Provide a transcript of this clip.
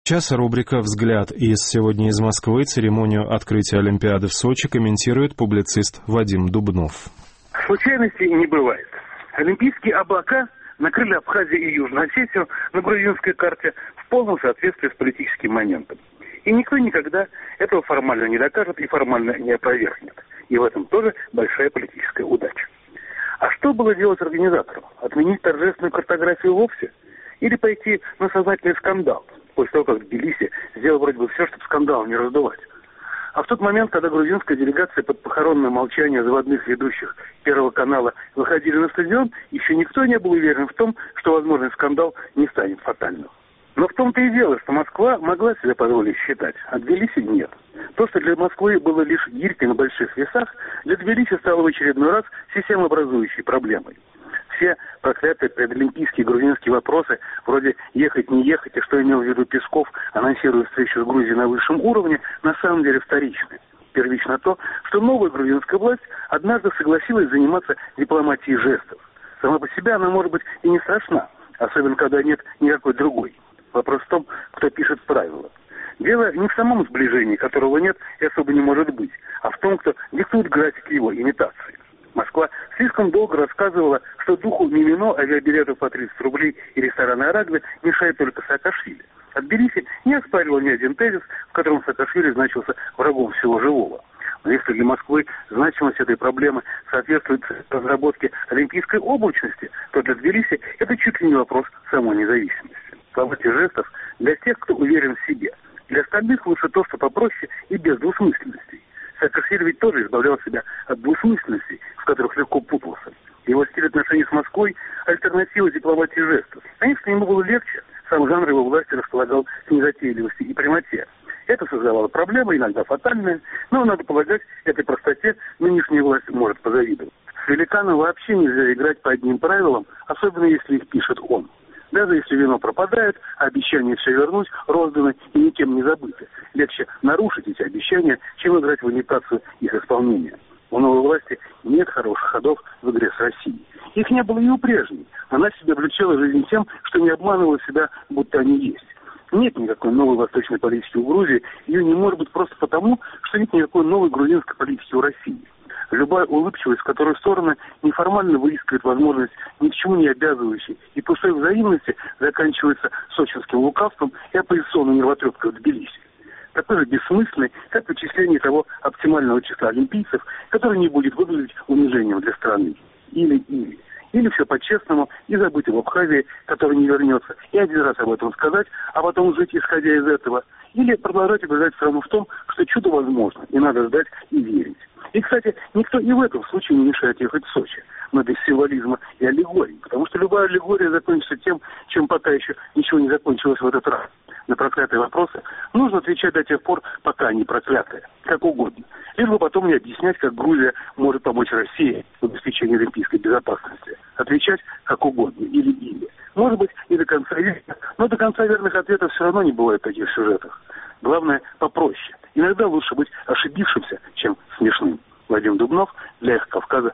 Сейчас рубрика «Взгляд» сегодня из Москвы. Церемонию открытия Олимпиады в Сочи комментирует публицист Вадим Дубнов. Случайностей не бывает. Олимпийские облака накрыли Абхазию и Южную Осетию на грузинской карте в полном соответствии с политическим моментом. И никто никогда этого формально не докажет и формально не опровергнет. И в этом тоже большая политическая удача. А что было делать организаторам? Отменить торжественную картографию вовсе? Или пойти на сознательный скандал, после того, как Тбилиси сделал вроде бы все, чтобы скандал не раздувать? А в тот момент, когда грузинская делегация под похоронное молчание заводных ведущих Первого канала выходили на стадион, еще никто не был уверен в том, что возможный скандал не станет фатальным. Но в том-то и дело, что Москва могла себе позволить считать, а Тбилиси нет. То, что для Москвы было лишь гирькой на больших весах, для Тбилиси стало в очередной раз системообразующей проблемой. Все проклятые предолимпийские грузинские вопросы, вроде «ехать, не ехать» и что имел в виду Песков, анонсируя встречу с Грузией на высшем уровне, на самом деле вторичны. Первично то, что новая грузинская власть однажды согласилась заниматься дипломатией жестов. Сама по себе она может быть и не страшна, особенно когда нет никакой другой. Вопрос в том, кто пишет правила. Дело не в самом сближении, которого нет и особо не может быть, а в том, кто диктует график его имитации. Москва слишком долго рассказывала, что духу Мимино авиабилетов по 30 рублей и ресторана «Арагви» мешает только Саакашвили. А Тбилиси не оспаривал ни один тезис, в котором Саакашвили значился врагом всего живого. Но если для Москвы значимость этой проблемы соответствует разработке олимпийской облачности, то для Тбилиси это чуть ли не вопрос самой независимости. Свободе жестов для тех, кто уверен в себе. Для остальных лучше то, что попроще и без двусмысленностей. Саакашвили ведь тоже избавлял себя от двусмысленностей, в которых легко путался. Его стиль отношений с Москвой – альтернатива дипломатии жестов. Конечно, ему было легче. Сам жанр его власти располагал к незатейливости и прямоте. Это создавало проблемы, иногда фатальные, но, надо полагать, этой простоте нынешняя власть может позавидовать. С великаном вообще нельзя играть по одним правилам, особенно если их пишет он. Даже если вино пропадает, а обещания все вернуть розданы и никем не забыты. Легче нарушить эти обещания, чем играть в имитацию их исполнения. У новой власти нет хороших ходов в игре с Россией. Их не было и у прежней. Она себе облегчала жизнь тем, что не обманывала себя, будто они есть. Нет никакой новой восточной политики у Грузии, ее не может быть просто потому, что нет никакой новой грузинской политики у России. Любая улыбчивость, в которой стороны неформально выискивают возможность ни к чему не обязывающей и пустой взаимности, заканчивается сочинским лукавством и оппозиционной нервотрепкой в Тбилиси. Такой же бессмысленный, как вычисление того оптимального числа олимпийцев, который не будет выглядеть унижением для страны. Или. Или все по-честному и забыть об Абхазии, который не вернется, и один раз об этом сказать, а потом жить, исходя из этого. Или продолжать убеждать страну в том, что чудо возможно, и надо ждать и верить. И, кстати, никто и в этом случае не мешает ехать в Сочи, но без символизма и аллегории, потому что любая аллегория закончится тем, чем пока еще ничего не закончилось в этот раз. На проклятые вопросы нужно отвечать до тех пор, пока они проклятые, как угодно. Лишь бы потом не объяснять, как Грузия может помочь России в обеспечении олимпийской безопасности. Отвечать как угодно, или. Может быть, и до конца верно, но до конца верных ответов все равно не бывает в таких сюжетах. Главное, попроще. Иногда лучше быть ошибившимся, чем смешным. Вадим Дубнов, для «Эхо Кавказа»,